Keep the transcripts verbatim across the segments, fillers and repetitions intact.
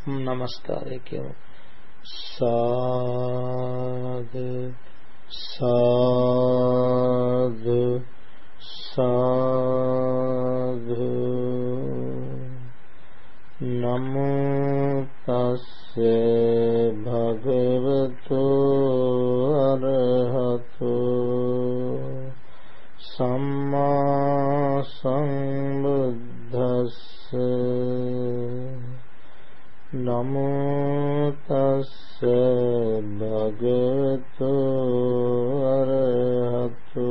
නමස්කාරය කියමු. සාදු සාදු සාදු නමෝ තස්සේ භගවතු අරහතු සම්මා සම්බුද්දස්සේ නමෝ තස්සේ භගවතු අරහතු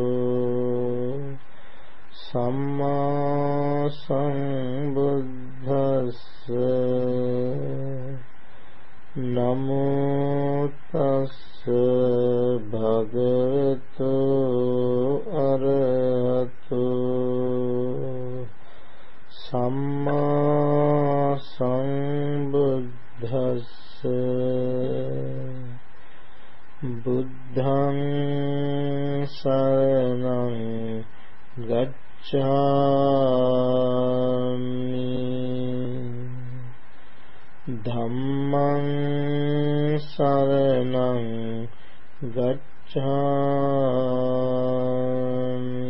සම්මා සම්බුද්දස්සේ නමෝ තස්සේ භගවතු අරහතු සම්මා සම්බුද්දස්සේ බුද්ධං සරණං ගච්ඡාමි ධම්මං සරණං ගච්ඡාමි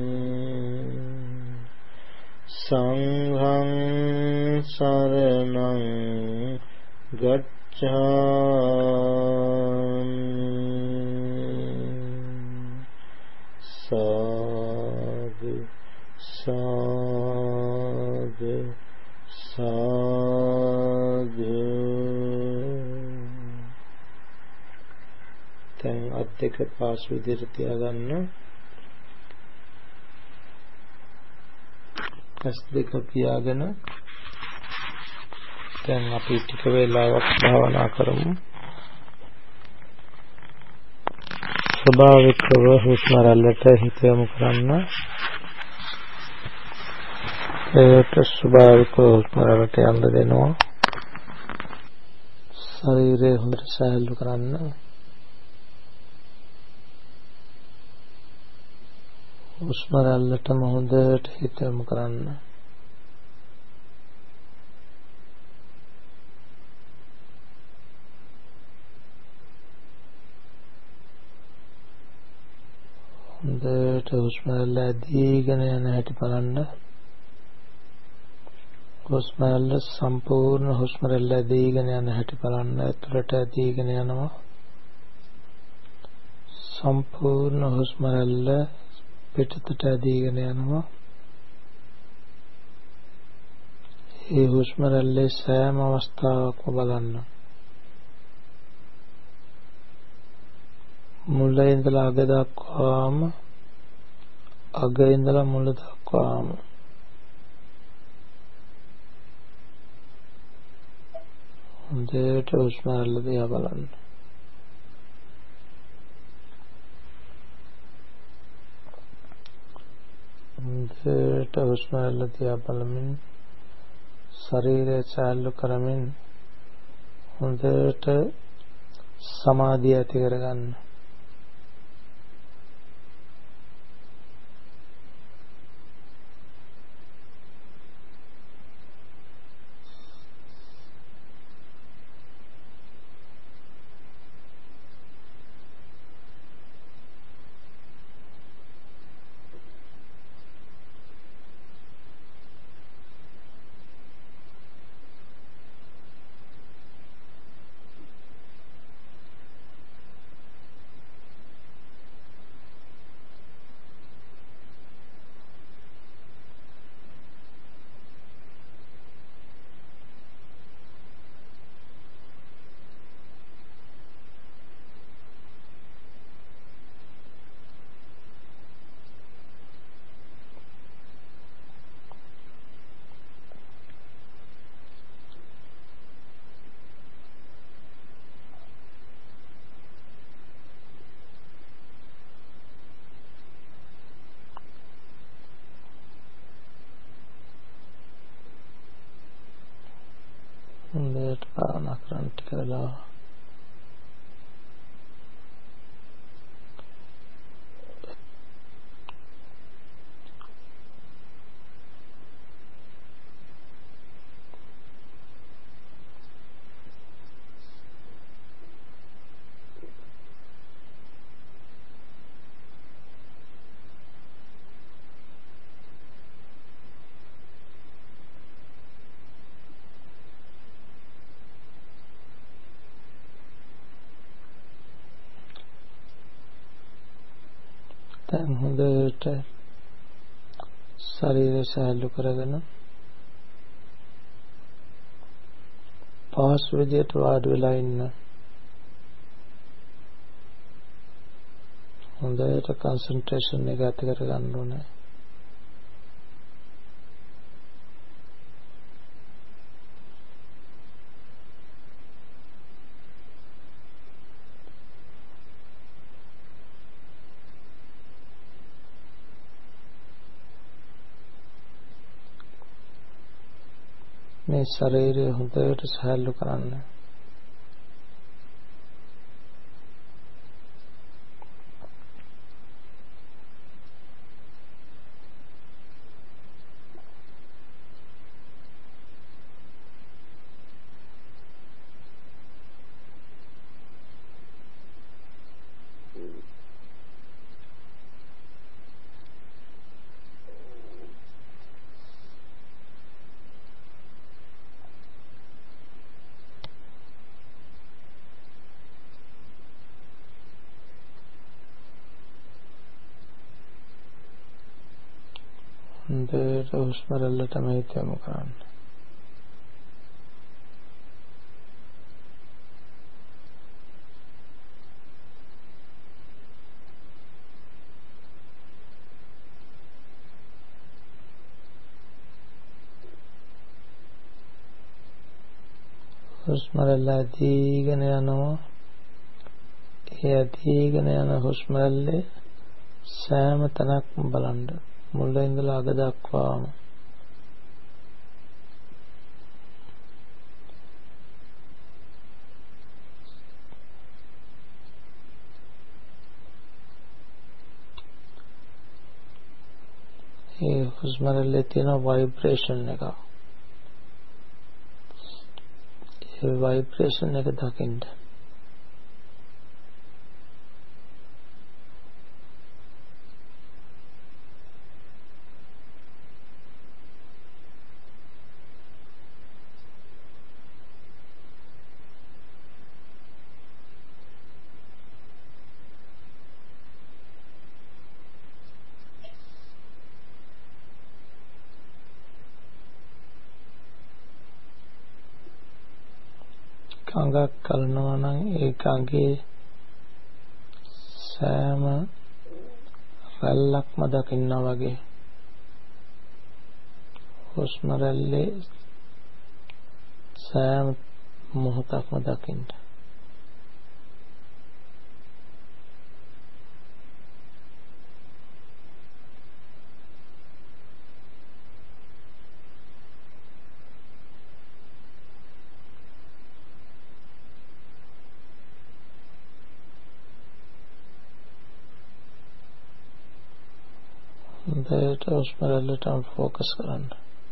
සංඝං සරණං ගච්ඡාමි සාදු සාදු සාදු. දැන් අත් දෙක පාසු විදිහට තියාගන්න. ඇස් දෙක පියාගෙන දැන් අපි ටික වේලාවක් භාවනා කරමු. ස්වභාවිකව හුස්ම රැල්ලට හිත යොමු කරන්න. ඒකට ස්වභාවිකව හුස්ම රැල්ලට යන්න දෙනවා. ශරීරය හොඳට සැහැල්ලු කරන්න. හුස්ම රැල්ලටම හොඳට හිත යොමු කරන්න. හොඳට හුස්ම රැල්ල ඇදීගෙන යන හැටි බලන්න. හුස්ම රැල්ල සම්පූර්ණ හුස්ම රැල්ල ඇදීගෙන යන හැටි බලන්න. ඇතුළට ඇදීගෙන යනවා. සම්පූර්ණ හුස්ම රැල්ල පිටතට ඇදීගෙන යනවා. ඒ හුස්ම රැල්ලේ සෑම අවස්ථාවකම බලන්න. මුල ඉඳලා අග දක්වාම, අග ඉඳලා මුල දක්වාම හොඳට හුස්ම රැල්ල දිහා බලන්න. හොඳට හුස්ම රැල්ල දිහා බලමින් ශරීරය සැහැල්ලු කරමින් හොඳට සමාධිය ඇති කරගන්න. හොඳට භාවනා කරන්න ටික වෙලා දැන් හොඳට ශරීරය සැහැල්ලු කරගෙන පහසු විදියට වාඩි වෙලා ඉන්න. හොඳට කන්සන්ට්‍රේෂන් එක ඇති කර ගන්න ඕනේ. මේ ශරීරය හොඳට සැහැල්ලු කරන්න. හොඳට හුස්ම රැල්ලට හිත යොමු කරන්න. හුස්ම රැල්ල ඇදීගෙන යනවා. ඒ ඇදීගෙන යන හුස්ම රැල්ලේ සෑම තැනක්ම බලන්න. මුල ඉඳලා අග දක්වාම ඒ හුස්ම රැල්ලේ තියෙන ভাইබ්‍රේෂන් එක. ඒ ভাইබ්‍රේෂන් එක දකින්න. කඟක් කලනවා නම් ඒ කඟේ සෑම රැල්ලක්ම දකින්නා වගේ හුස්ම රැල්ලේ සෑම මොහොතක්ම දකින්න. හොඳට හුස්ම රැල්ලට ફોકસ කරන්න.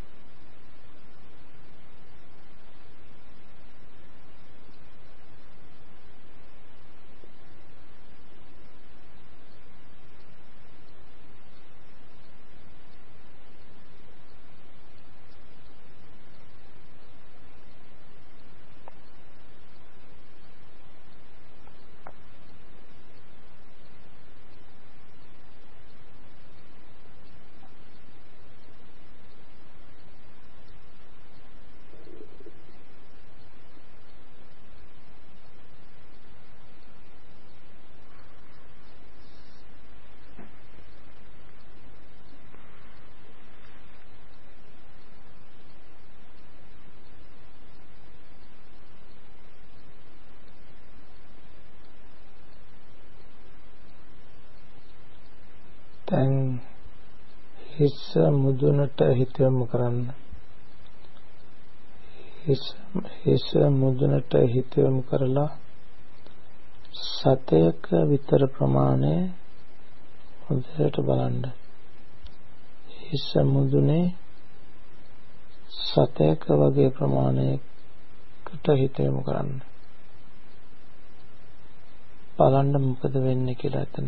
දැන් හිස මුදුනට හිත යොමු කරන්න. හිස හිස මුදුනට හිත යොමු කරලා සතයක විතර ප්‍රමාණය හොඳට බලන්න. හිස මුදුනේ සතයක වගේ ප්‍රමාණයකට හිත යොමු කරන්න. බලන්න මොකද වෙන්නේ කියලා එතන.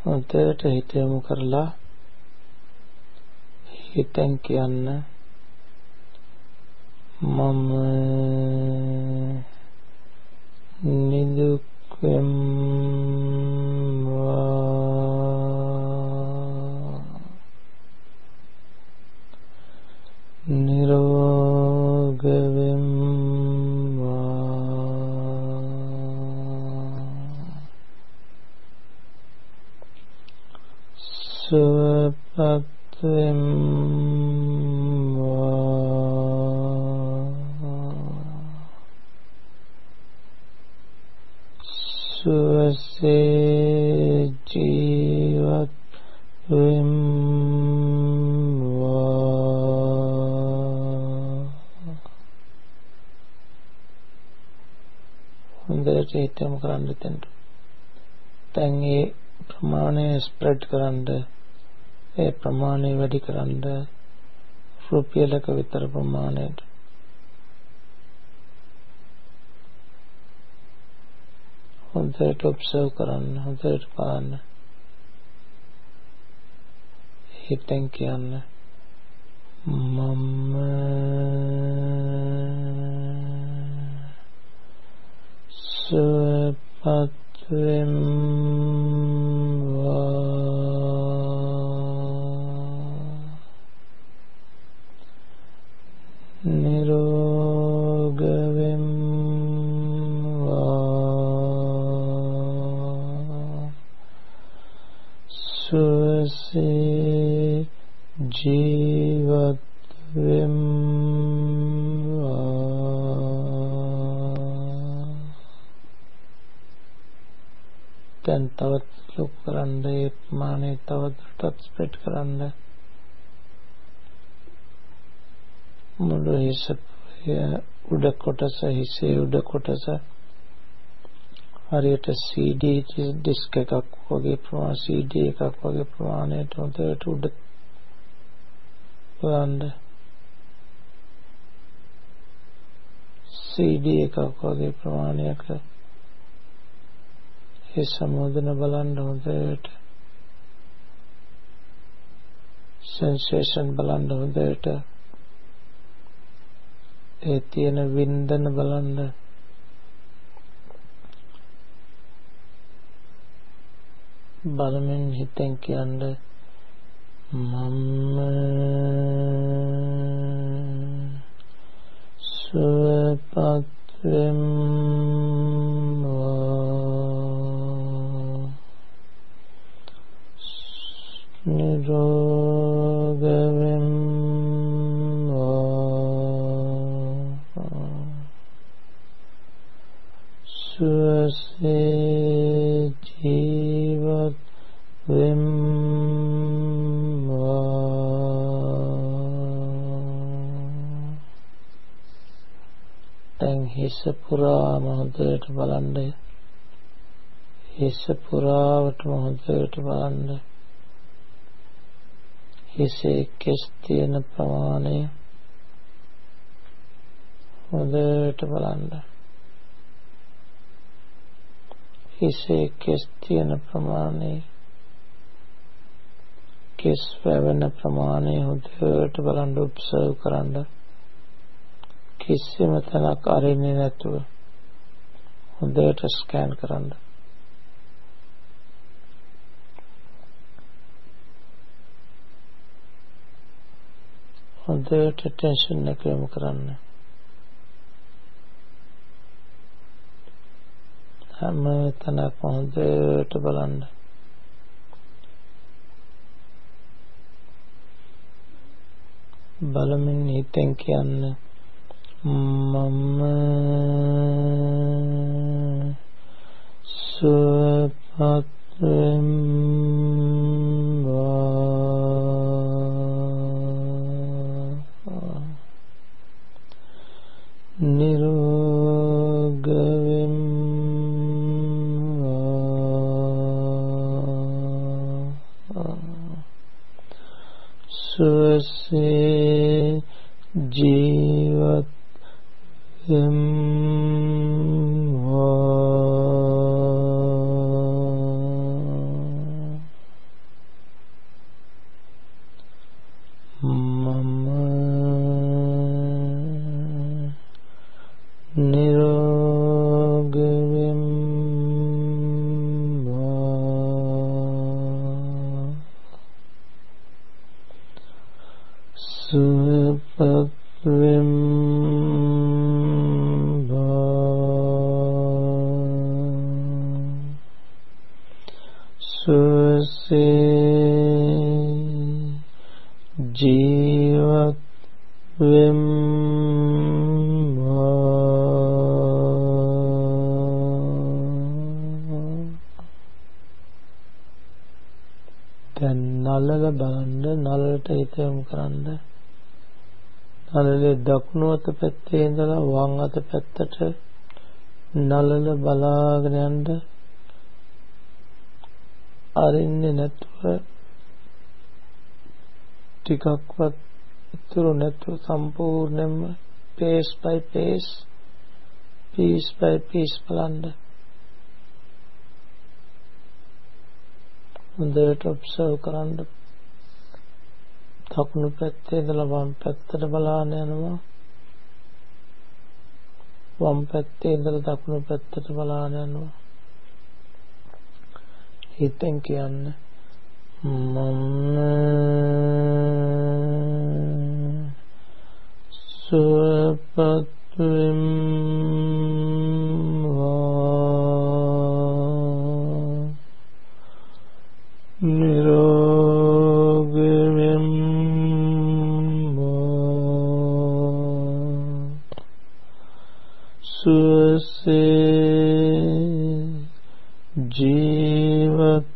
හොඳට හිත යොමු කරලා හිතෙන් කියන්න මම නිදුක් වෙම්වා නිරෝග වෙම්වා සුවපත් වෙම්වා සුවසේ ජීවත් වෙම්වා හොඳට හිතම කරන්න දෙන්න. දැන් ඒ ප්‍රමාණය ස්ප්‍රෙඩ් කරන්න, ඒ ප්‍රමාණය වැඩි කරන්න රුපියලක විතර ප්‍රමාණයට හොඳට ඔබ්සර්ව් කරන්න, හොඳට බලන්න. හිතෙන් කියන්න මම සුවපත් වෙම්වා නිරෝග වෙම්වා සුවසේ ජීවත් වෙම්වා දැන් තවත් ලොකු කරන්න, ඒ ප්‍රමාණය තවදුරටත් ස්ප්‍රෙඩ් කරන්න. මුළු හිස උඩ කොටස, හිසේ උඩ කොටස හරියට සී ඩී ඩිස්ක් එකක් වගේ ප්‍රමාණ සී ඩී එකක් වගේ ප්‍රමාණයට හොඳට උඩ බලන්න. සී ඩී එකක් වගේ ප්‍රමාණයක ඒ සමෝදන බලන්න හොඳට. සෙන්සේෂන් බලන්න හොඳට. ඒ තියෙන වින්දන බලන්න. බලමින් හිතෙන් කියන්න මම සුවපත් වෙම්වා නිරෝග වෙම්වා සුවසේ ජීවත් වෙම්වා දැන් හිස පුරාම හොඳට බලන්න. හිස පුරාවටම හොඳට බලන්න. හිසේ කෙස් තියෙන ප්‍රමාණය හොඳට බලන්න. හිසේ කෙස් තියෙන ප්‍රමාණය, කෙස් වැවෙන ප්‍රමාණය හොඳට බලන්න, ඔබ්සර්ව් කරන්න. කිසිම තැනක් අරින්නේ නැතුව හොඳට ස්කෑන් කරන්න. හොඳට ටෙන්ෂන් එක යොමු කරන්න. හැම තැනක්ම හොඳට බලන්න. බලමින් හිතෙන් කියන්න මම සුවපත් වෙම්වා නිරෝග වෙම්වා සුවසේ ජීවත් වෙම්වා නිරෝගී වෙම්වා සුවපත් වෙම්වා සුවසේ ජීවත් වෙම්වා දැන් නළල බලන්න නළලට හිත යොමු කරන්න නළලේ දකුණු අත පැත්තේ ඉඳලා වම් අත පැත්තට නළල බලාගෙන යන්න අරින්නේ නැතුව ටිකක්වත් ඉතුරු නැතුව සම්පූර්ණයෙන්ම pace by pace piece by piece බලන්න හොඳට ඔබ්සර්ව් කරන්න දකුණු පැත්තේ ඉඳලා වම් පැත්තට බලාගෙන යනවා වම් පැත්තේ ඉඳලා දකුණු පැත්තට බලාගෙන යනවා හිතෙන් කියන්නේ මම සුවපත් වෙම්වා නිරෝගී වෙම්වා සුවසේ ජීවත්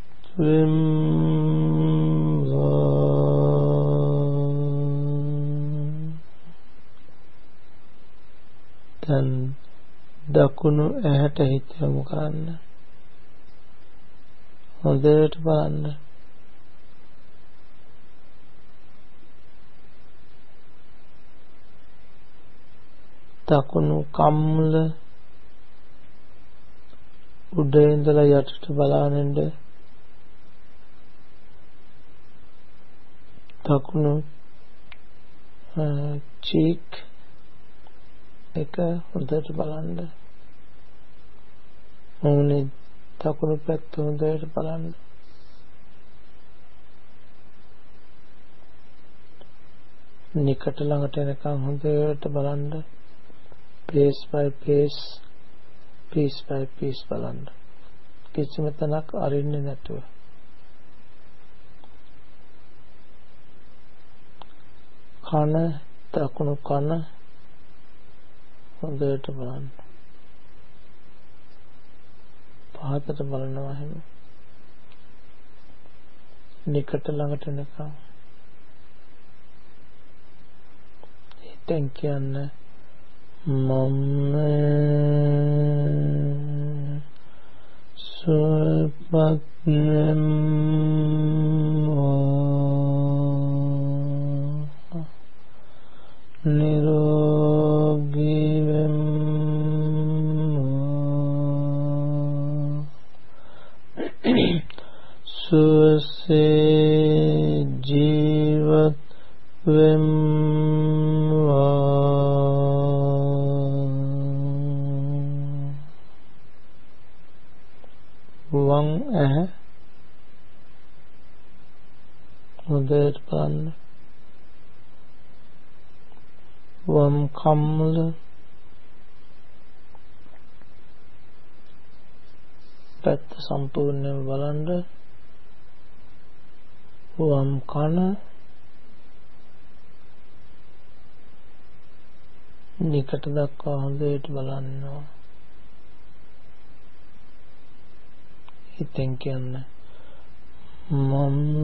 දැන් දකුණු ඇහැට හිත යොමු කරන්න හොඳට බලන්න දකුණු කම්මුල උඩ ඉඳලා යටට බලාගෙන දකුණු චීක් එක හොඳට බලන්න මොනේ දකුණු පැත්ත හොඳට බලන්න නිකට ළඟට එනකන් හොඳට බලන්න pace by pace piece by piece බලන්න කිසිම තැනක් අරින්නේ නැතුව කන දකුණු කන හොඳට බලන්න පහතට බලනවා එහෙම නිකට ළඟට එනකම් හිතෙන් කියන්නේ මම සුවපත් වෙම්වා නිරෝගී වෙම්වා සුවසේ ජීවත් වෙම්වා වම් ඇහැ හොඳට බලන්න වම් කම්මුල පැත්ත සම්පූර්ණයෙන් බලන්න වම් කන නිකට දක්වා හොඳට බලන්නවා හිතෙන් කියන්නේ මම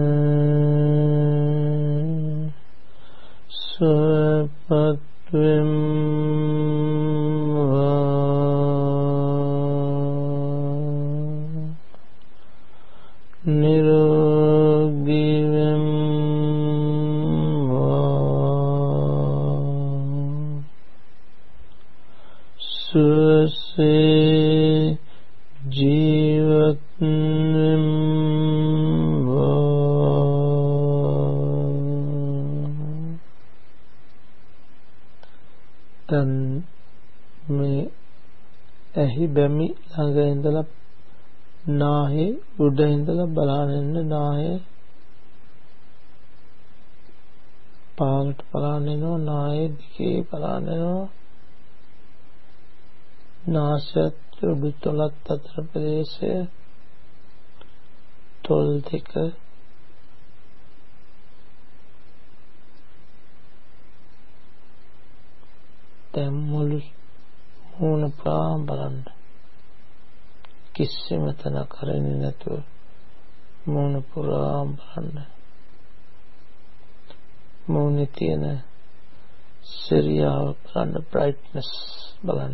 සුවපත් වෙම්වා නිරෝගී වෙම්වා සුවසේ ජීවත් වෙම්වා දැන් මේ ඇහි බැමි ළඟ ඉඳලා නාහේ උඩ ඉඳලා බලන ඉන්න නාහේ පහළට බලන යනවා නාහේ දිගේ බලන යනවා නාසයත් උඩු තොලත් අතර ප්‍රදේශය තොල් දෙක දැන් මුළු මූණ පුරාම බලන්න කිසිම තැනක් හරින්නේ නැතුව මූණ පුරාම බලන්න මූණේ තියෙන සිරියාව බලන්න බ්‍රයිට්නස් බලන්න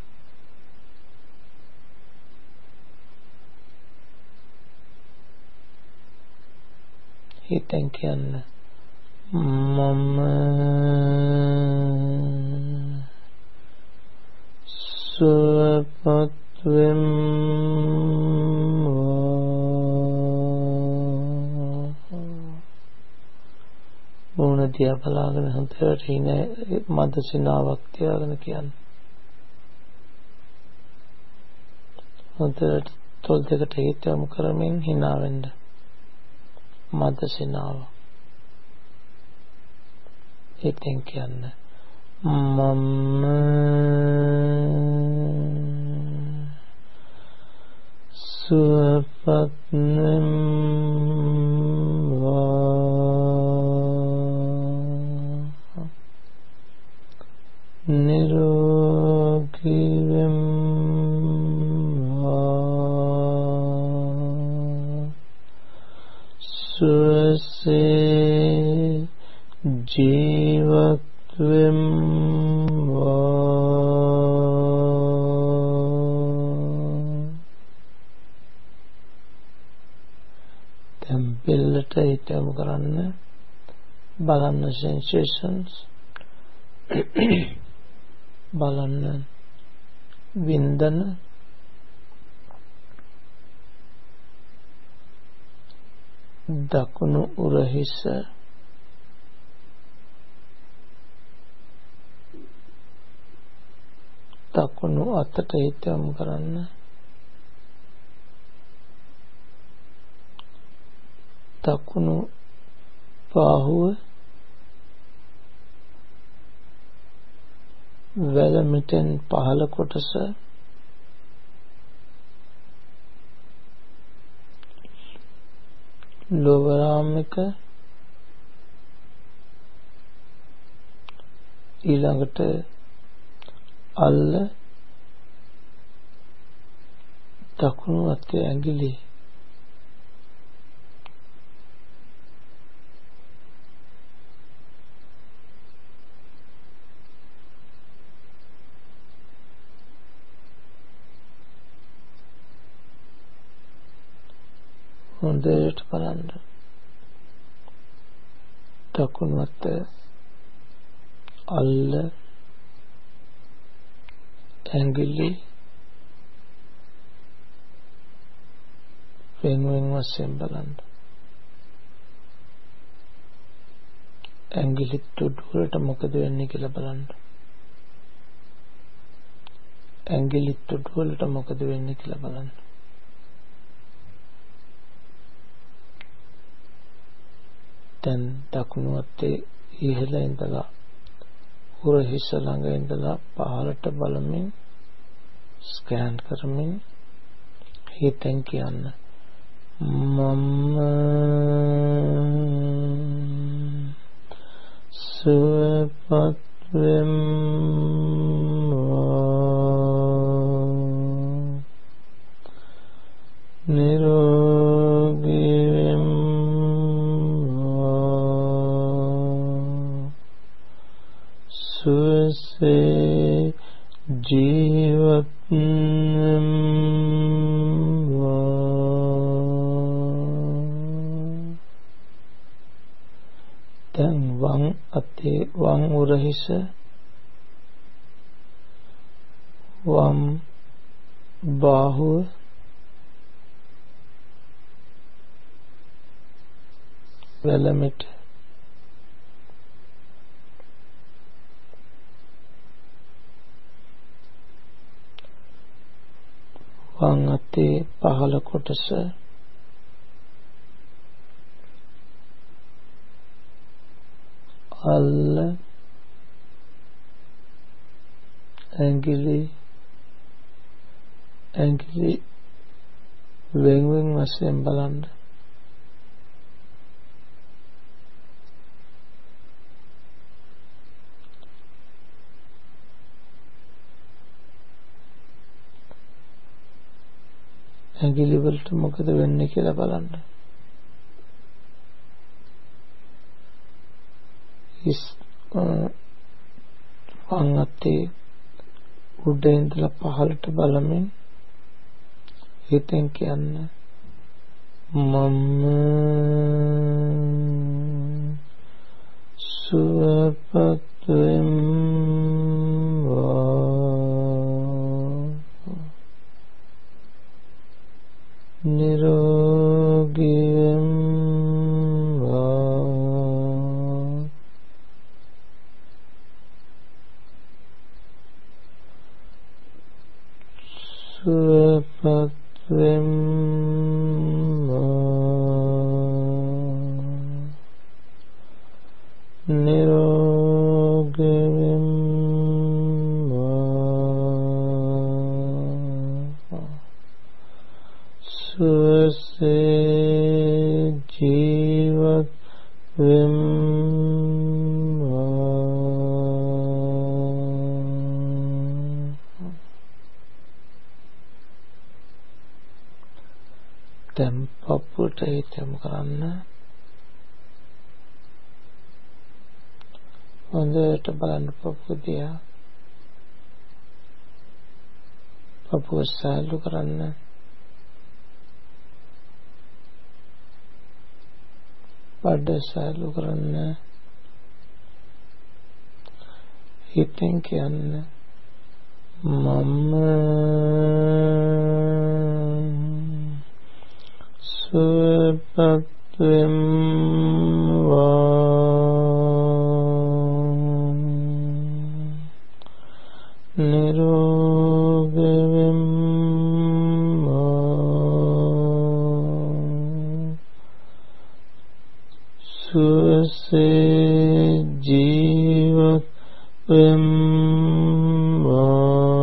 හිතෙන් කියන්න මම සුවපත් මූණ දිහා බලාගෙන හොඳට හින මද සිනාවක් තියාගෙන කියන්න හොඳට තොල් දෙකට හිත යොමු කරමින් hina වෙන්න මද සිනාව හිතෙන් කියන්න මම සුවපත් නිරෝගී වෙම්වා සුවසේ ජීවත් වෙම්වා දැන් බෙල්ලට හිත යොමු කරන්න බලන්න sensations බලන්න වින්දන දකුණු උරහිස දකුණු අතට හිත යොමු කරන්න දකුණු බාහුව වැලමිටෙන් පහළ කොටස lower arm එක ඊළඟට අල්ල දකුණු අතේ ඇඟිලි හොඳට බලන්න දකුණු අත අල්ල ඇඟිලි වෙන වෙන වශයෙන් බලන්න ඇඟිලි තුඩුවලට මොකද වෙන්නේ කියලා බලන්න ඇඟිලි තුඩුවලට මොකද වෙන්නේ කියලා බලන්න දැන් දකුණු අතේ ඉහළ ඉඳලා උරහිස ළඟ ඉඳලා පහළට බලමින් ස්කෑන් කරමින් හිතෙන් කියන්න මම සුවපත් වෙම්වා නිරෝගී සුවසේ ජීවත් වෙම්වා දැන් වම් අතේ වම් උරහිස වම් බාහුව වැලමිට වම් අතේ පහළ කොටස අල්ල ඇඟිලි ඇඟිලි වෙන් වෙන් වශයෙන් බලන්න. ඇඟිලි වලට මොකද වෙන්නේ කියලා බලන්න. ඉස් වම් අතේ උඩ ඉඳලා පහළට බලමින් හිතෙන් කියන්න මම සුවපත් වෙම්වා නිරෝගී වෙම්වා සුවපත් නිරෝගී වෙම්වා සුවසේ ජීවත් වෙම්වා. දැන් පපුවට හිතමු කරන්න. හොඳට බලන්න පපුව දිහා. පපුව සැලු කරන්න. බඩ සැලු කරන්න. හිතෙන් කියන්න මම සුවපත් වෙම්වා නිරෝගී වෙම්වා සුවසේ ජීවත් වෙම්වා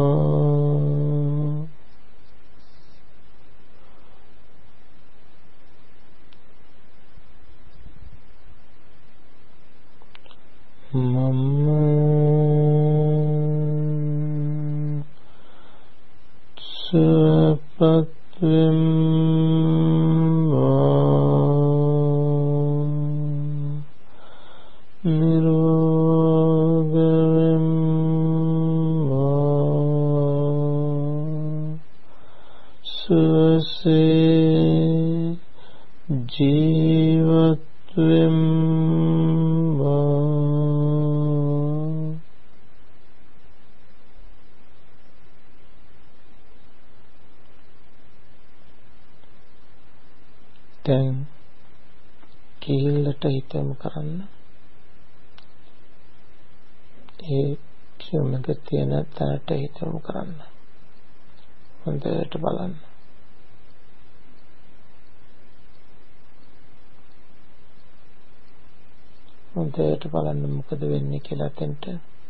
මම සුවපත් වෙම්වා නිරෝගී වෙම්වා සුවසේ ජීවත් වෙම්වා. දැන් කීලට හිතමු කරන්න. ඒ ක්ෂමක තියෙන තැනට හිතමු කරන්න. හොඳට බලන්න. හොඳට බලන්න මොකද වෙන්නේ කියලා තෙන්ට.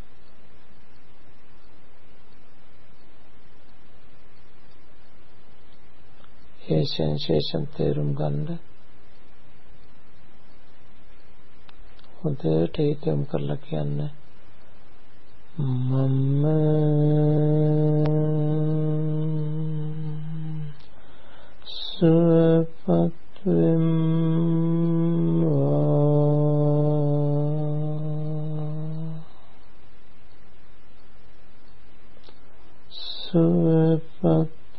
ඒ සෙන්සේෂන් තේරුම් ගන්න. හොඳට හිතමු කරලා කියන්න මම සුවපත් වෙම්වා සුවපත්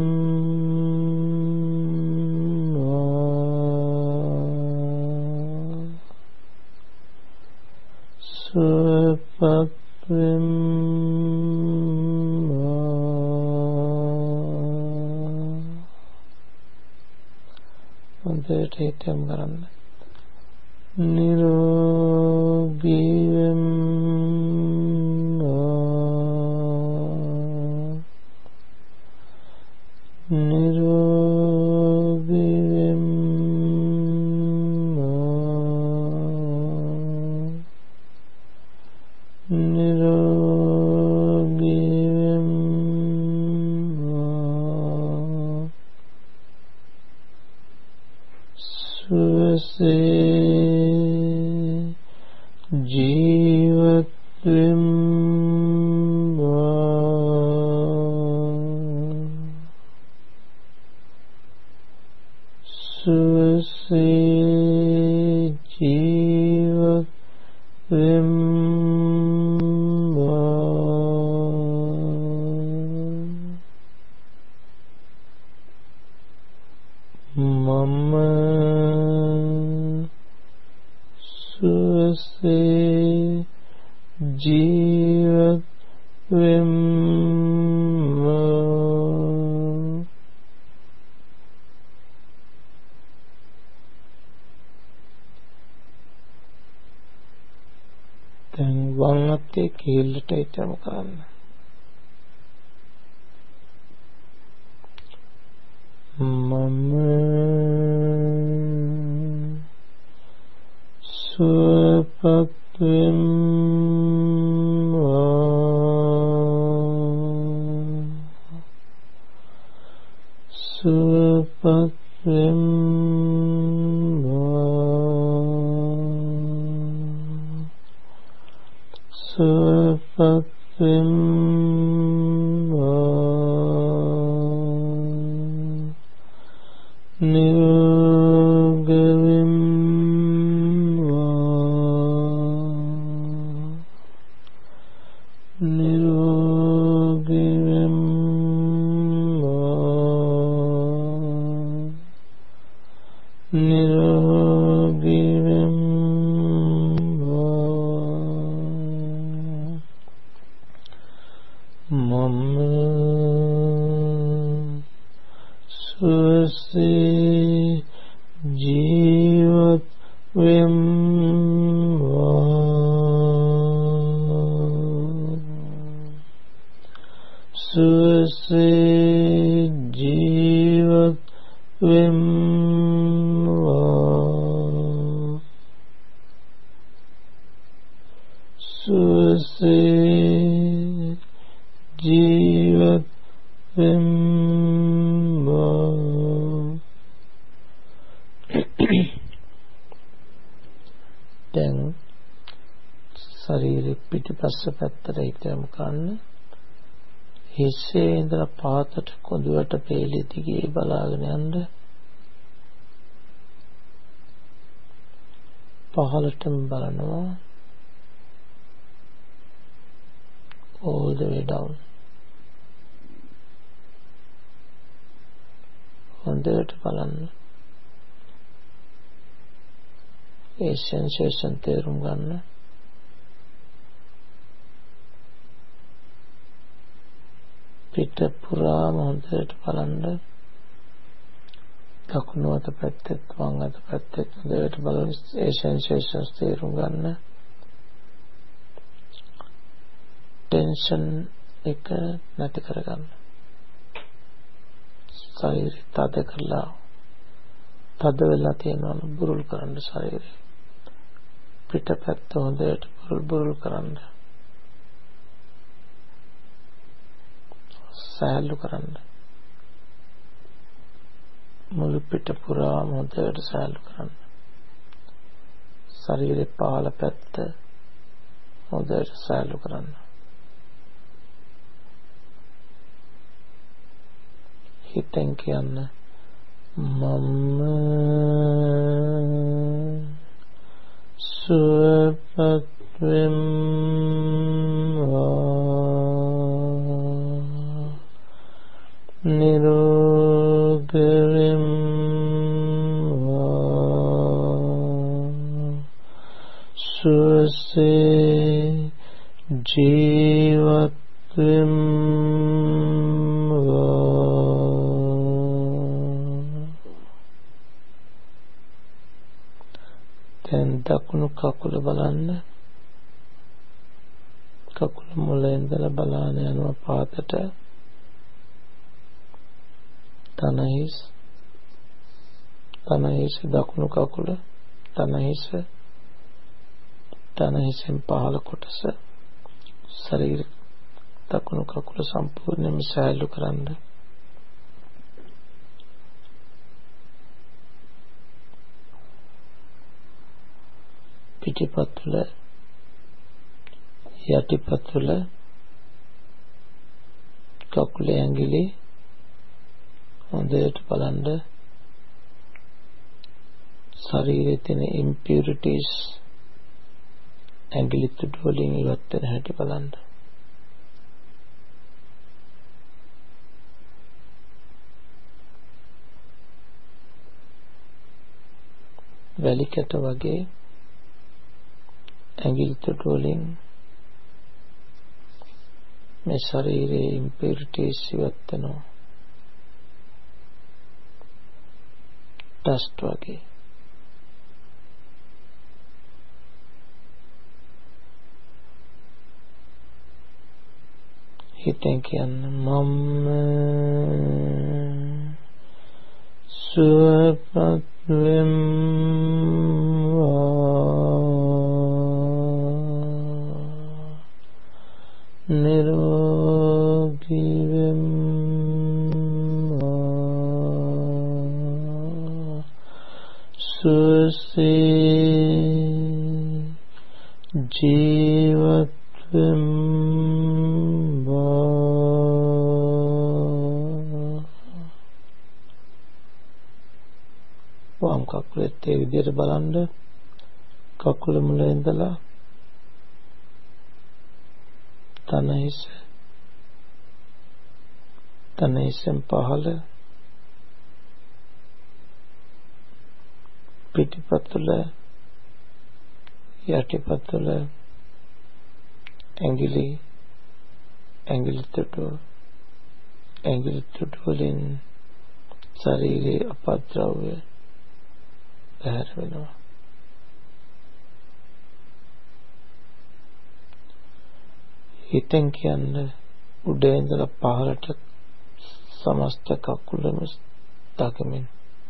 වෙම්වා සුවපත් හොඳට හිතමු කරන්න. නිරෝගී වෙම්වා නිරෝගී වෙම්මා නිරෝගී වෙම්මා සුවසේ ජීවත් වෙම්මා සුවසේ ජීවත් වෙම්මා මම සුවසේ ජීවත් වෙම්මා දැන් වම් අතේ කීල්ලට ඉතම කරන්න මම සුවපත් වෙම්මා සුවපත් වෙම්මා සුවපත් වෙම්මා නිරෝගී වෙම්මා නිරෝගී වෙම්මා නිරෝගී වෙම්මා මම සුවසේ ජීවත් වෙම්මා සුවසේ ජීවත් වෙම්මා සුවසේ ජීවත් වෙම්මා දැන් ශරීරෙ පිටිපස්ස පැත්තට හිතමු ගන්න හිස්සේ ඉඳලා පාතට කොඳුරට පෙළි දිගේ බලාගෙන යන්න පහළටම බලනවා all the way down හොඳට බලන්න ඒ sensation තේරුම් ගන්න පිට පුරාම හොඳට බලන්න දකුණු අත පැත්තෙත් වම් අත පැත්තෙත් හොඳට බලන ඒ sensations තේරුම් ගන්න ටෙන්ෂන් එක නැති කරගන්න ශරීරය තද කරලා තද වෙලා තියෙනවා බුරුල් කරන්න ශරීරය පිටපැත්ත හොඳට බුරුල් බුරුල් කරන්න සෑහළු කරන්න මුළු පිට පුරාම හොඳට සෑහළු කරන්න ශරීරේ පහළ පැත්ත හොඳට සෑහළු කරන්න හිතෙන් කියන්න මම සුවපත් වෙම්මා නිරෝගී වෙම්මා සුවසේ ජීවත් වෙම්මා දැන් දකුණු කකුල බලන්න කකුල මුල ඉඳලා බලාන යනවා පාතට තනහිස් තනහිස් දකුණු කකුල තනහිස් තනහිසෙන් පහළ කොටස ශරීර දකුණු කකුල සම්පූර්ණයෙන්ම සැහැල්ලු කරන්න. පිටිපතුල යටිපතුල කකුලේ ඇඟිලි හොඳට බලන්න. ශරීරයේ තියෙන impurities ඇඟිලි තුඩු වලින් ඉවත් වෙන හැටි බලන්න. වැලි කැට වගේ ඇඟිලි තුඩු වලින් මේ ශරීරයේ impurities ඉවත් වෙනවා. dust වගේ. හිතෙන් කියන්න මම සුවපත් වෙම්වා නිරෝගී වෙම්වා සුවසේ ජීවත් වෙම්වා. වම් කකුලෙත් ඒ විදිහට බලන්න. කකුල මුල ඉඳලා තනහිස තනහිසෙන් පහළ පිටිපතුල යටිපතුල ඇඟිලි ඇඟිලි තුඩු ඇඟිලි තුඩු වලින් ශරීරයේ අපද්‍රව්‍ය බැහැර වෙනවා. හිතෙන් කියන්නේ උඩ ඉඳලා පහළට සමස්ත කකුලම දකමින්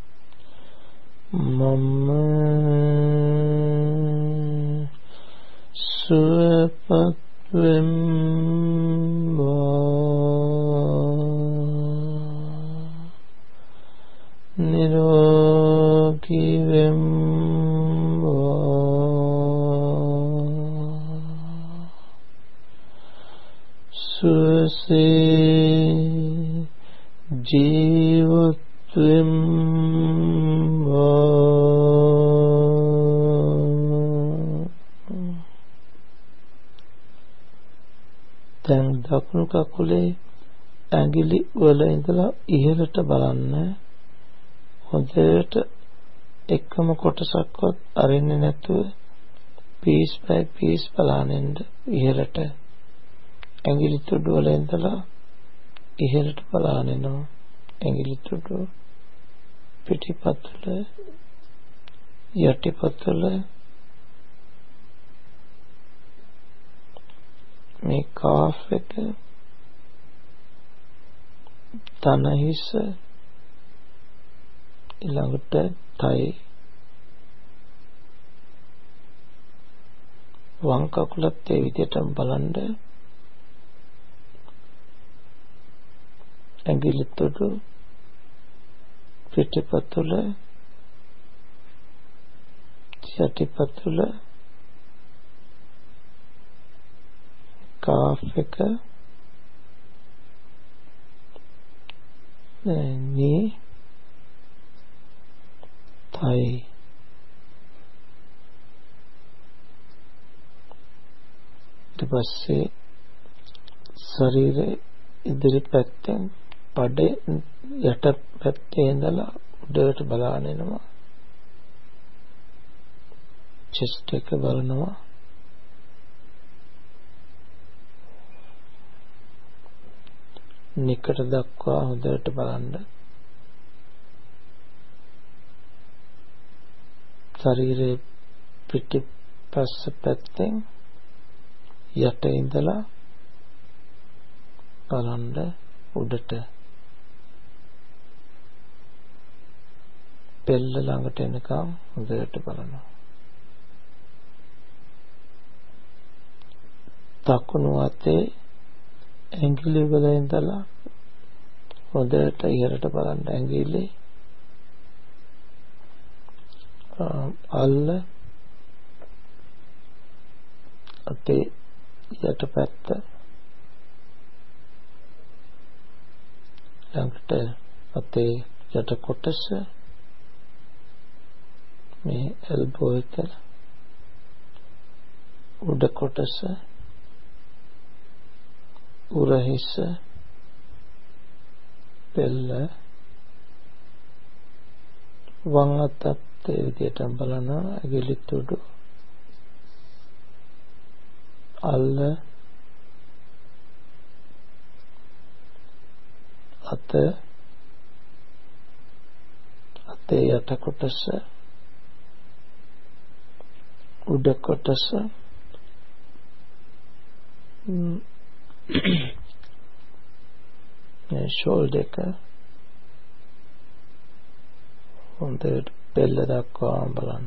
මම සුවපත් වෙම්වා නිරෝගී වෙම්වා සුවසේ ජීවත් වෙම්වා. දැන් දකුණු කකුලේ ඇඟිලි වල ඉඳලා ඉහළට බලන්න. හොඳට එකම කොටසක්වත් අරින්නේ නැතුව පීස් බයි පීස් බලනින්න ඉහළට. ඇඟිලි තුඩු වල ඉඳලා ඉහළට බලනිනවා. ඇඟිලි තුඩු පිටිපතුල යටිපතුල මේ කාෆ් එක තනහිස ඊළඟට තයි වම් කකුලත් ඒ විදිහටම බලන්න. ඇඟිලි තුඩු පිටිපතුල යටිපතුල කාෆ් එක නී තයි ඊට පස්සේ ශරීරයේ ඉදිරි පැත්තෙන් පඩේ යට පැත්තේ ඉඳලා උඩට බලාගෙන එනවා. චෙස්ට් එක බලනවා. නිකට දක්වා හොඳට බලන්න. ශරීරයේ පිටිපස්ස පැත්තෙන් යට ඉඳලා බලන්න උඩට. පෙල්ල ළඟට එනකම් හොඳට බලනවා. දකුණු අතේ ඇඟිලි වල ඉඳලා හොඳට ඉහළට බලන්න. ඇඟිලි අල්ල අතේ යටපැත්ත ළඟට අතේ යට කොටස මේ එල්බෝ එක උඩ කොටස උරහිස පෙල්ල වම් අතත් ඒ විදිහට බලනවා. ඇඟිලි තුඩු අල්ල අත අතේ යට කොටස උඩ කොටස මේ ෂෝල්ඩර් එක හොඳට පෙල්ල දක්වා බලන්න.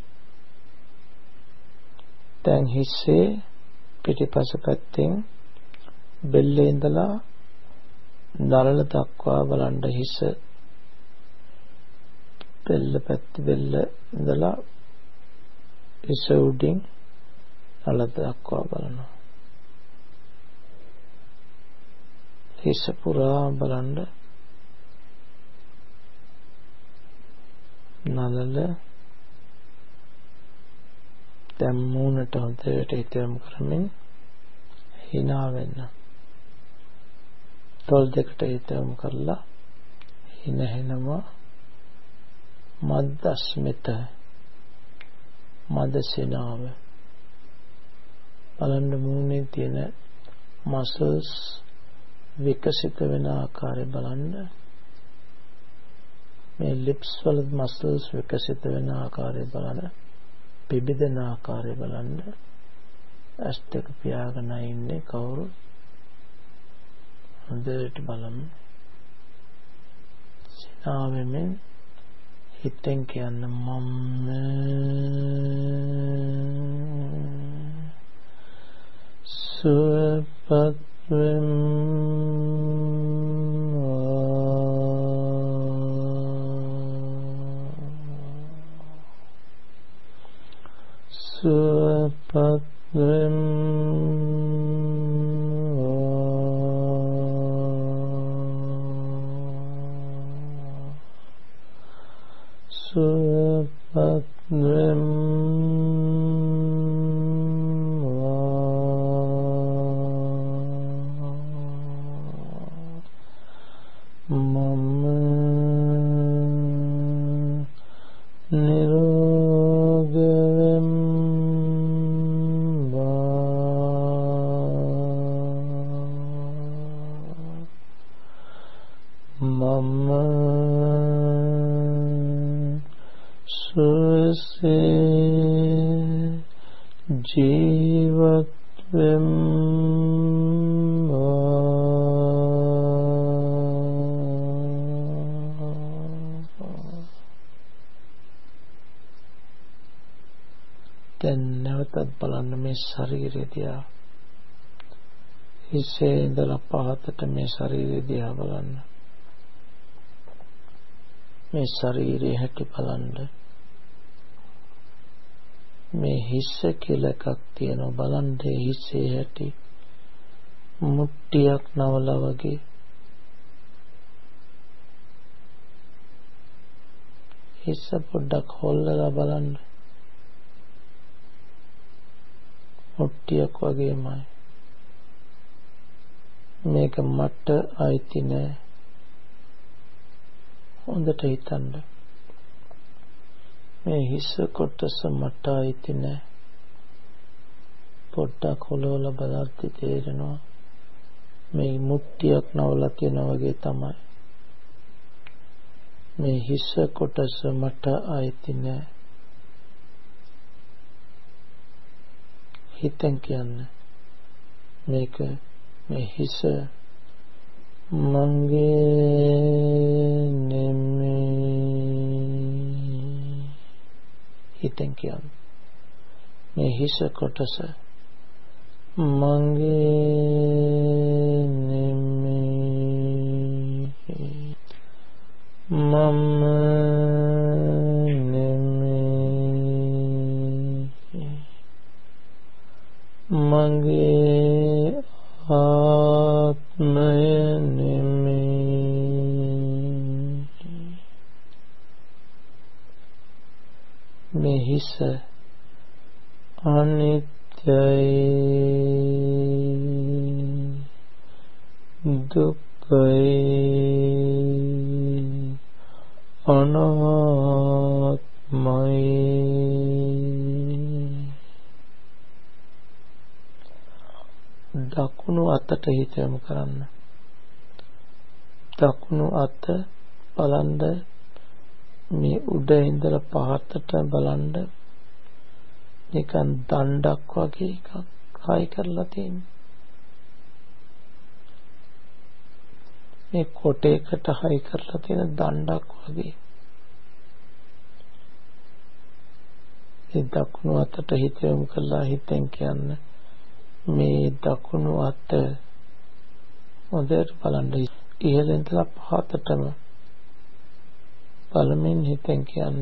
දැන් හිස්සේ පිටිපස පැත්තෙන් බෙල්ලේ ඉඳලා නළල දක්වා බලන්න. හිස බෙල්ල පැත්ත බෙල්ල ඉඳලා හිස උඩින් නළල දක්වා බලනවා. හිස පුරා බලන්න. නළල දැන් මූණට හොඳට හිත යොමු කරමින් hina වෙන්න. තොල් දෙකට හිත යොමු කරලා hina හිනම මද්දස්මිත මදසිනාව බලන්න. මූණේ තියෙන මසල්ස් විකසිත වෙන ආකාරය බලන්න. මේ ලිප්ස් වල මසල්ස් විකසිත වෙන ආකාරය බලන්න. පිබිදෙන ආකාරය බලන්න. ඇස් දෙක පියාගෙන ඉන්නේ කවුරු? හොඳට බලමු. සිනාවෙමින් හිතෙන් කියන්න මම සුවපත් සුවපත් සුවපත් ජීවත් දැන් නැවතත් බලන්න මේ ශරීරය දිහා. හිසේ ඉඳලා පහතට මේ ශරීරය දිහා බලන්න. මේ ශරීරයේ හැටි බලන්න. මේ හිස කියලා එකක් තියෙනවා. බලන්න හිසේ හැටි මුට්ටියක් නවලා වගේ. හිස පොඩ්ඩක් හොල්ලලා බලන්න. මුට්ටියක් වගේමයි. මේක මට අයිති නෑ. හොඳට හිතන්න. මේ හිස කොටස මට අයිති නෑ. පොඩ්ඩක් හොලවලා බලද්දි තේරෙනවා මේ මුට්ටියක් නවලා තියෙනා වගේ තමයි. මේ හිස කොටස මට අයිති නෑ. හිතෙන් කියන්නේ මේක මේ හිස මගේ නෙමෙයි. හිතෙන් කියන්නේ මේ හිස කොටස මගේ නෙමෙයි මම නෙමෙයි මගේ ආත්මය නෙමෙයි මේ හිස අනිත්‍යයි දුක්ඛයි අනාත්මයි දකුණු අතට හිත යොමු කරන්න දකුණු අත බලන්න මේ උඩ ඉඳලා පහතට බලන්න නිකන් දණ්ඩක් වගේ එකක් හයි කරලා තියෙනවා මේ කොටයකට හයි කරලා තියෙන දණ්ඩක් වගේ ඒ දකුණු අතට හිත යොමු කරලා හිතෙන් කියන්න මේ දකුණු අත හොඳට බලන්න ඉහළ ඉඳලා පහතටම බලමින් හිතෙන් කියන්න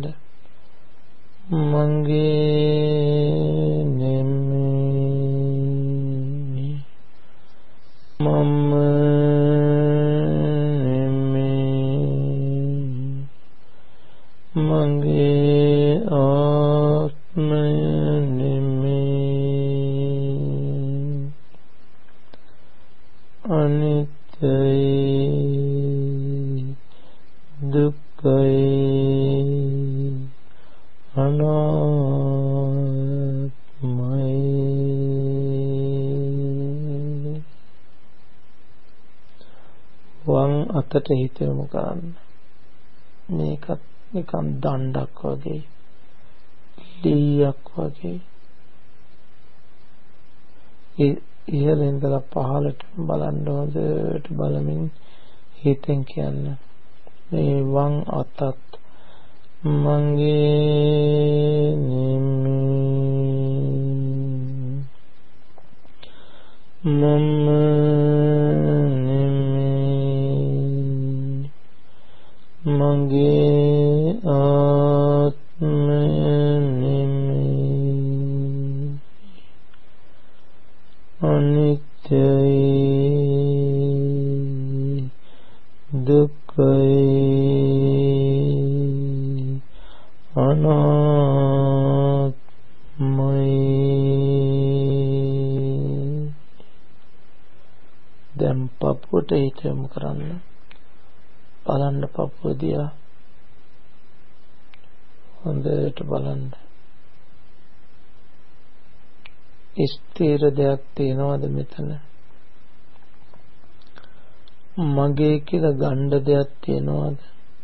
මගේ නෙමෙයි මම නෙමෙයි මගේ ආත්මය නෙමෙයි අනිත්‍යයි දුක්ඛයි අනාත්මයි වම් අතට හිත යොමු කරන්න මේකත් නිකන් දණ්ඩක් වගේ දීයක් වගේ ඒ ඉහළ ඉඳලා පහළට බලන්න හොඳට බලමින් හිතෙන් කියන්න මේ වම් අතත් මගේ නෙමෙයි මම නෙමෙයි මගේ ආත්මය නෙමෙයි අනිත්‍යයි දුක්ඛයි අනාත්මයි දැන් පපුවට හිත යොමු කරන්න බලන්න පපුව දිහා හොඳට බලන්න ස්ථිර දෙයක් තියෙනවද මෙතන මගේ කියලා ගණ්ඩ දෙයක් තියෙනවද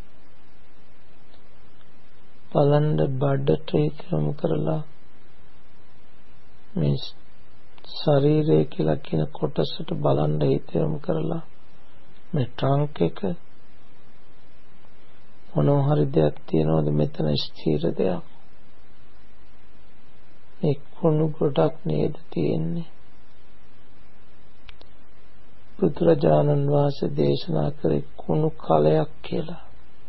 බලන්න බඩට හිත යොමු කරලා මේ ශරීරය කියලා කියන කොටසට බලන්න හිත යොමු කරලා මේ ට්‍රංක් එක මොනවා හරි දෙයක් තියෙනවද මෙතන ස්ථිර දෙයක් මේ කුණු ගොඩක් නේද තියෙන්නේ බුදුරජාණන් වහන්සේ දේශනා කරේ කුණු කලයක් කියලා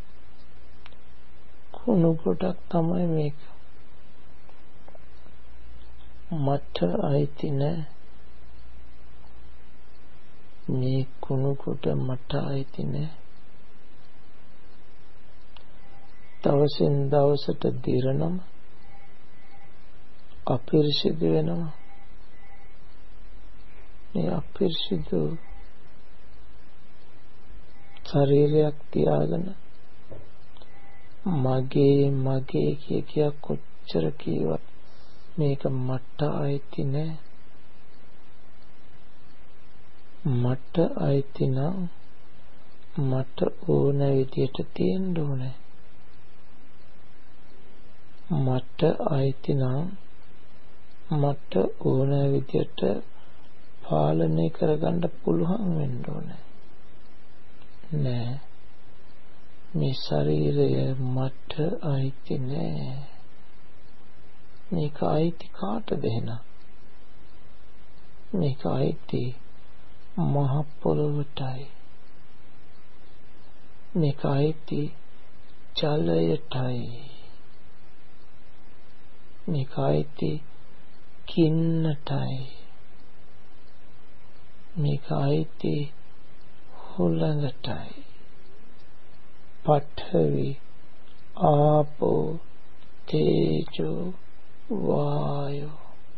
කුණු ගොඩක් තමයි මේක මට අයිති නෑ මේ කුණු කොට මට අයිති නෑ දවසින් දවසට දිරනම අපිරිසිදු වෙනවා මේ අපිරිසිදු ශරීරයක් තියාගෙන මගේ මගේ කිය කිය කොච්චර කීවත් මේක මට අයිති නෑ මට අයිති නම් මට ඕන විදියට තියෙන්න ඕනේ මට අයිති නම් මට ඕන විදියට පාලනය කරගන්න පුළුවන් වෙන්න ඕනේ නෑ මේ ශරීරය මට අයිති නෑ මේක අයිති කාටද එහෙනම්? මේක අයිති මහ පොළොවටයි. මේක අයිති ජලයටයි. මේක අයිති කින්නටයි. මේක අයිති හුළඟටයි. පඨවි ආපෝ තේජෝ වායෝ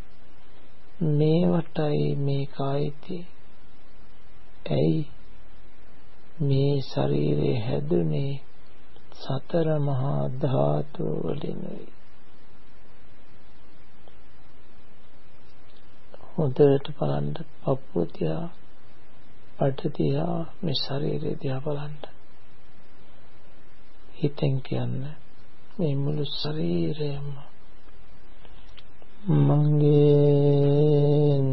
මේවටයි මේක අයිති. ඇයි මේ ශරීරය හැදුනේ සතර මහා ධාතු වලිනුයි. හොඳට බලන්න පපුව තියා, පට තියා, මේ ශරීරය දිහා බලන්න. හිතෙන් කියන්න මේ මුළු ශරීරයම මගේ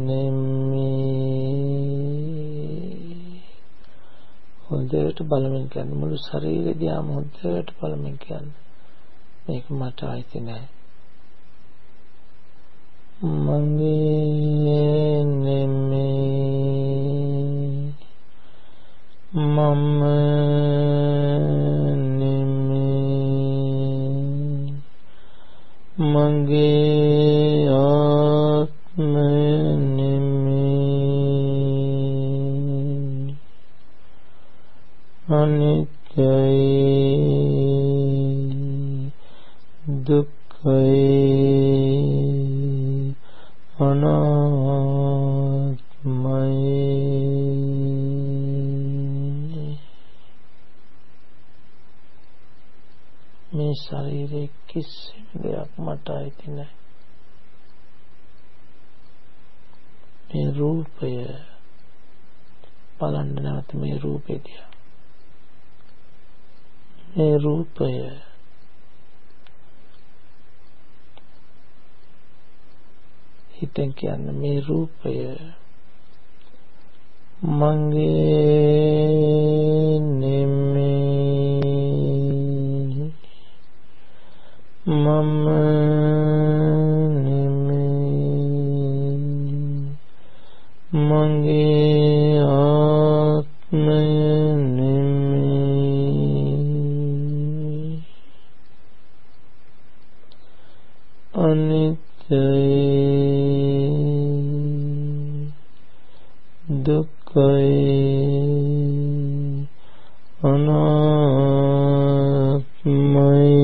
නෙමෙයි. හොඳට බලමින් කියන්න. මුළු ශරීරය දිහාම හොඳට බලමින් කියන්න. මේක මට අයිති නෑ. මගේ නෙමෙයි. මම නෙමෙයි. මගේ ආත්මය නෙමෙයි. අනිත්‍යයි දුක්ඛයි අනාත්මයි. මේ ශරීරයේ කිසිම දෙයක් මට අයිති නැහැ. මේ රූපය බලන්න නැවත මේ රූපය දිහා. මේ රූපය හිතෙන් කියන්න මේ රූපය මගේ නෙමෙයි. මම නෙමෙයි. මගේ ආත්මය නෙමෙයි. අනිත්‍යයි දුක්ඛයි අනාත්මයි.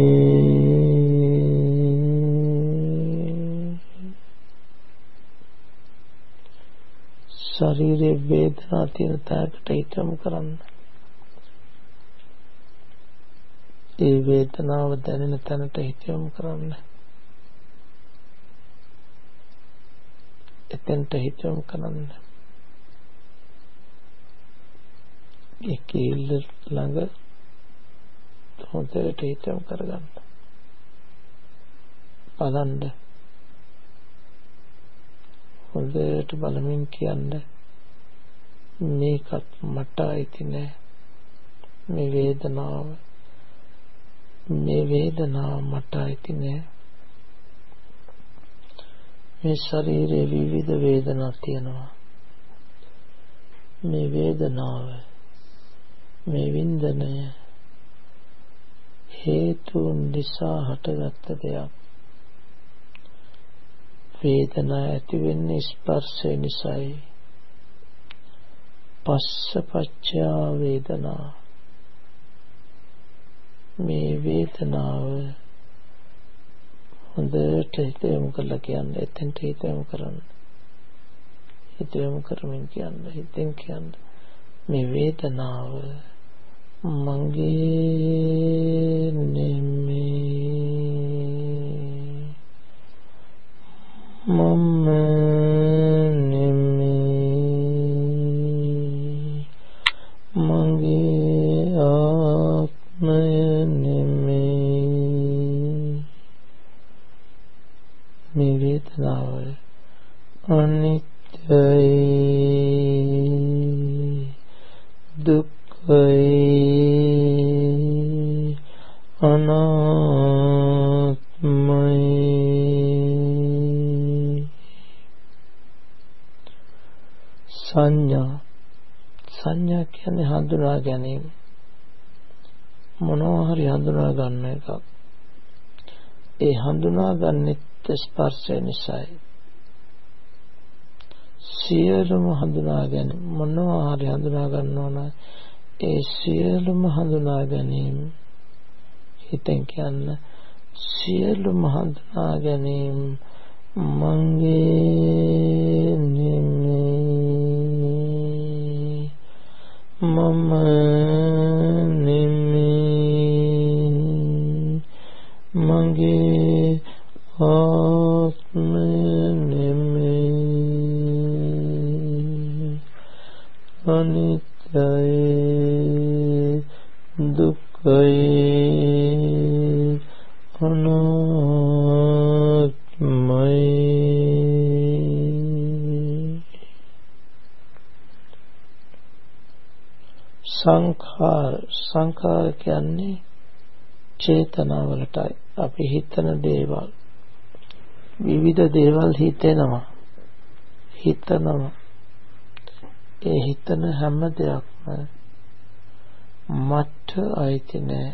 ශරීරයේ වේදනා තියෙන තැනකට හිතමු කරන්න. ඒ වේදනාව දැනෙන තැනට හිතමු කරන්න. එතෙන්ට හිතමු කරන්න. ඒ කීල්ල ළඟ හොඳට හිතමු කරගන්න. බලන්න. හොඳට බලමින් කියන්න මේකත් මට අයිති නෑ. මේ වේදනාව මේ වේදනාව මට අයිති නෑ. මේ ශරීරයේ විවිධ වේදනා තියෙනවා. මේ වේදනාව මේ වින්දනය හේතු නිසා හටගත්ත දෙයක්. වේදනා ඇති වෙන්නේ ස්පර්ශය නිසායි. පස්සපච්චා වේදනා. මේ වේදනාව හොඳට හිතෙමු කරලා කියන්න. එතෙන්ට හිතෙමු කරන්න. හිතෙමු කරමින් කියන්න. හිතෙන් කියන්න. මේ වේදනාව මගේ නෙමෙයි. මම නෙමෙයි. මගේ ආත්මය නෙමෙයි. මේ වේදනාව අනිත්‍යයි දුක්ඛයි, අනාත්මයි. සංඥා සංඥා කියන්නේ හඳුනා ගැනීම. මොනවා හරි හඳුනා ගන්න එකක්. ඒ හඳුනා ගන්නෙත් ස්පර්ශය නිසායි. සියලුම හඳුනා ගැනීම මොනවා හරි හඳුනා ගන්නවා නම් ඒ සියලුම හඳුනා ගැනීම හිතෙන් කියන්න සියලුම හඳුනා ගැනීම මගේ නෙමෙයි මම නෙමෙයි මගේ ආත්මය නෙමෙයි අනිත්‍යයි දුක්ඛයි අනාත්මයි. සංඛාර සංඛාර කියන්නේ චේතනාවලටයි. අපි හිතන දේවල් විවිධ දේවල් හිතෙනවා හිතනවා ඒ හිතන හැම දෙයක්ම මට අයිති නෑ.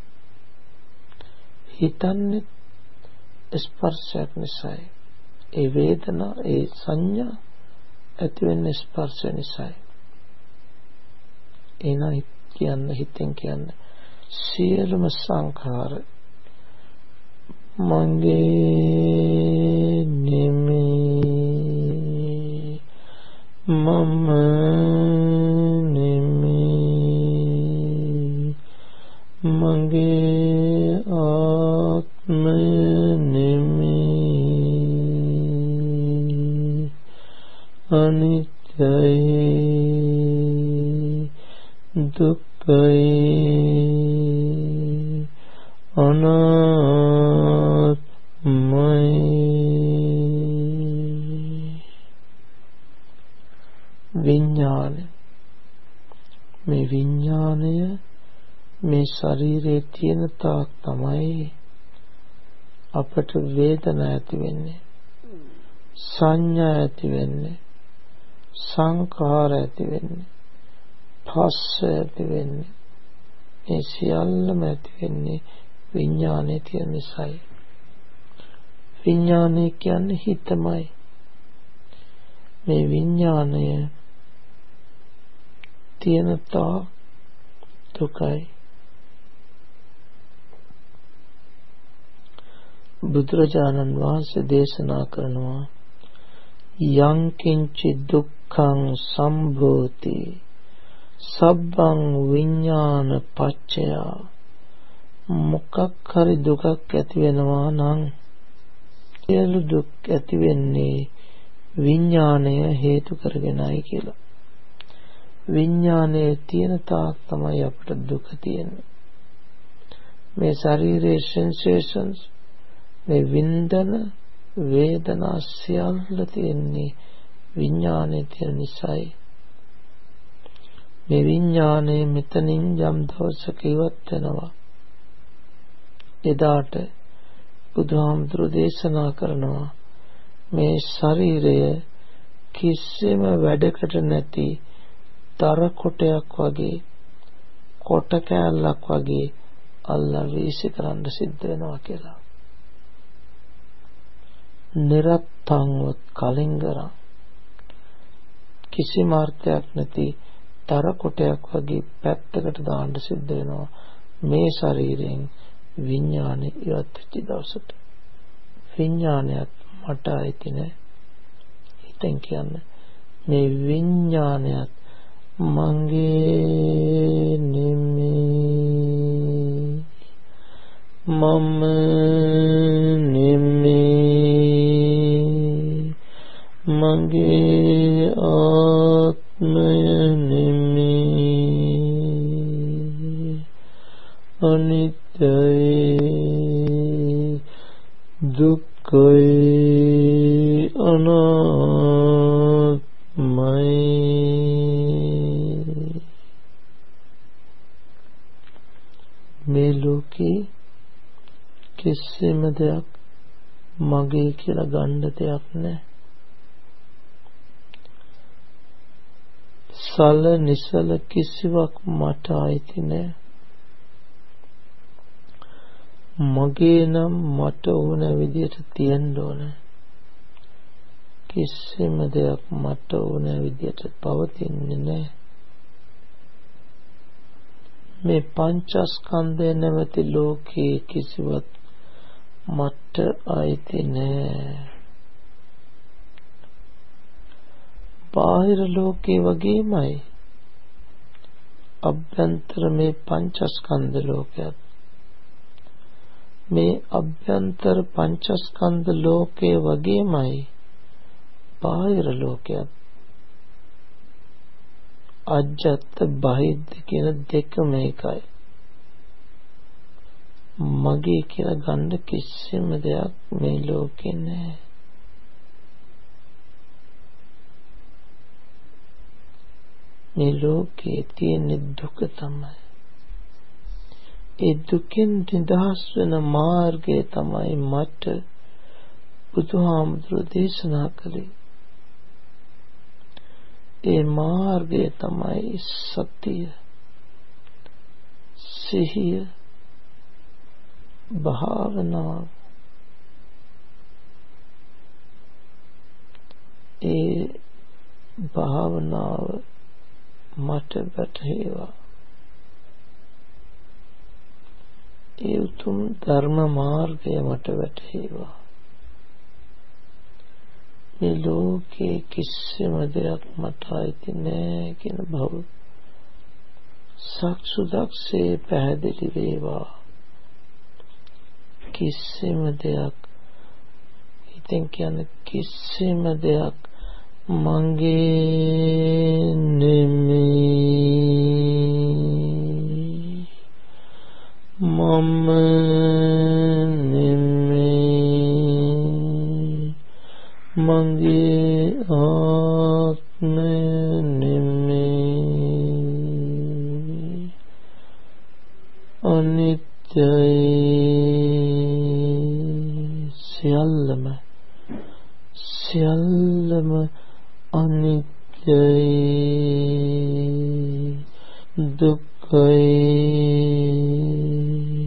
හිතන්නේ ස්පර්ශයක් නිසායි. ඒ වේදනා ඒ සංඥා ඇති වෙන්නේ ස්පර්ශය නිසායි. එනයි කියන්න හිතෙන් කියන්න සියලුම සංඛාර මගේ නෙමෙයි මම නෙමෙයි මගේ ආත්මය නෙමෙයි අනිත්‍යයි දුක්ඛයි අනාත්මයි. විඥානය මේ විඥානය මේ ශරීරයේ තියෙන තාක් තමයි අපට වේදනා ඇති වෙන්නේ සංඥා ඇති වෙන්නේ සංඛාර ඇති වෙන්නේ පස්ස ඇති වෙන්නේ. මේ සියල්ලම ඇති වෙන්නේ විඥානයේ තියෙන නිසායි. විඥානය කියන්නේ හිතමයි. මේ විඥානය තියෙන තා දුකයි. බුදුරජාණන් වහන්සේ දේශනා කරනවා යං කිංචි දුක්ඛං සම්භූති සබ්බං විඥාන පච්චය. මොකක් හරි දුකක් ඇති වෙනවා නම් සියලු දුක් ඇති වෙන්නේ විඥාණය හේතු කරගෙනයි කියලා. විඥානයේ තියෙන තාක් තමයි අපට දුක තියෙන්නේ. මේ ශරීරයේ sensations මේ වින්දන වේදනා සියල්ල තියෙන්නේ විඥානයේ තියෙන නිසායි. මේ විඥානයේ මෙතනින් යම් දවසක ඉවත් වෙනවා. එදාට බුදුහාමුදුරු දේශනා කරනවා මේ ශරීරය කිසිම වැඩකට නැති තර කොටයක් වගේ කොට කෑල්ලක් වගේ අල්ලා වීසි කරන්න සිද්ධ වෙනවා කියලා. නිරත්තංවත් කලින්ගරං කිසිම අර්ථයක් නැති තර කොටයක් වගේ පැත්තකට දාන්න සිද්ධ වෙනවා මේ ශරීරයෙන් විඥානය ඉවත් වෙච්ච දවසට. විඥානයත් මට අයිති නෑ. හිතෙන් කියන්නේ මේ විඥානයත් මගේ නෙමෙයි මම නෙමෙයි මගේ ආත්මය නෙමෙයි අනිත්‍යයි දුක්ඛයි අනාත්මයි. මේ ලෝකේ කිසිම දෙයක් මගේ කියලා ගන්න දෙයක් නැහැ. සල නිසල කිසිවක් මට අයිති නෑ. මගේ නම් මට ඕන විදියට තියෙන්න ඕන. කිසිම දෙයක් මට ඕන විදියට පවතින්නේ නෑ. මේ පංචස්කන්ධය නැමැති ලෝකයේ කිසිවක් මට අයිති නෑ. බාහිර ලෝකේ වගේමයි අභ්‍යන්තර මේ පංචස්කන්ධ ලෝකයක්. මේ අභ්‍යන්තර පංචස්කන්ධ ලෝකයේ වගේමයි බාහිර ලෝකයක්. අජ්ජත් බහිද්ද කියන දෙකම එකයි. මගේ කියලා ගන්න කිසිම දෙයක් මේ ලෝකේ නැහැ. මේ ලෝකේ තියෙන දුක තමයි. ඒ දුකෙන් නිදහස් වෙන මාර්ගය තමයි මට බුදුහාමුදුරු දේශනා කළේ. ඒ මාර්ගය තමයි සතිය, සිහිය, භාවනාව. ඒ භාවනාව මට වැටහෙවා. ඒ උතුම් ධර්ම මාර්ගය මට වැටහෙවා. මේ ලෝකේ කිසිම දෙයක් මට අයිති නෑ කියන බව සක්සුදක්සේ පැහැදිලි වේවා. කිසිම දෙයක් හිතෙන් කියන්නේ කිසිම දෙයක් මගේ නෙමෙයි, මම නෙමෙයි, මගේ ආත්මය නෙමෙයි, අනිත්‍යයි. සියල්ලම සියල්ලම අනිත්‍යයි, දුක්ඛයි,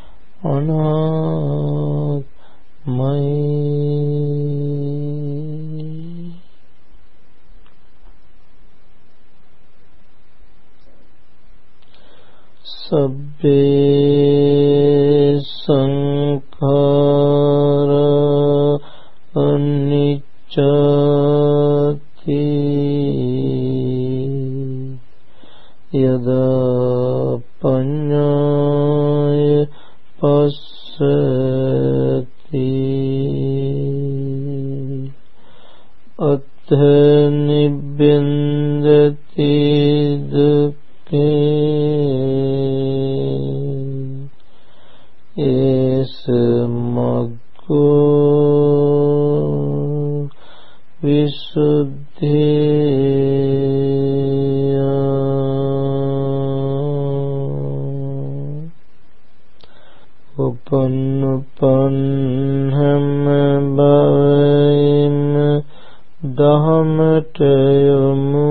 අනාත්මයි. සබ්බේ සංඛාරා අනිච්චති යදා පඤ්ඤාය පස්සති අත්ථ නිබ්බින්දති දුක්ඛේ ඒස මග්ගෝ විසුද්ධිය. උපනුපන් හැම භවෙම දහමට යොමු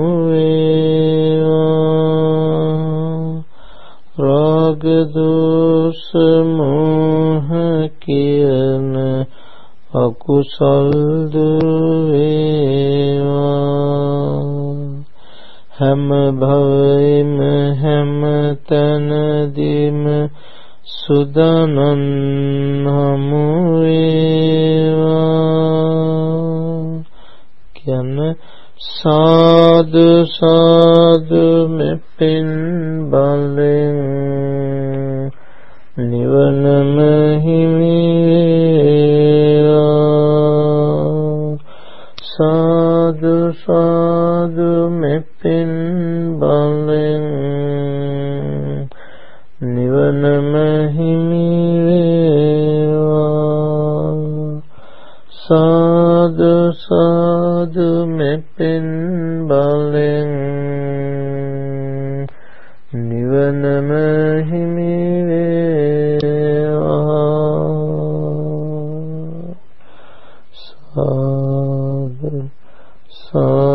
වේවා. රාග දෝෂ මෝහ කියන අකුසල් දුර වේවා. හැම භවෙම හැම තැනදීම සුදානන් හමු වේවා. කියන සාදු සාදු මෙපින් බලෙන් නිවනම හිමි වේවා. සාදු සාදු මෙපින් බලෙන් නිවනම හිමි වේවා. සාදු සාදු මෙපින් බලෙන් නිවනම හිමි වේවා. සාදු සාදු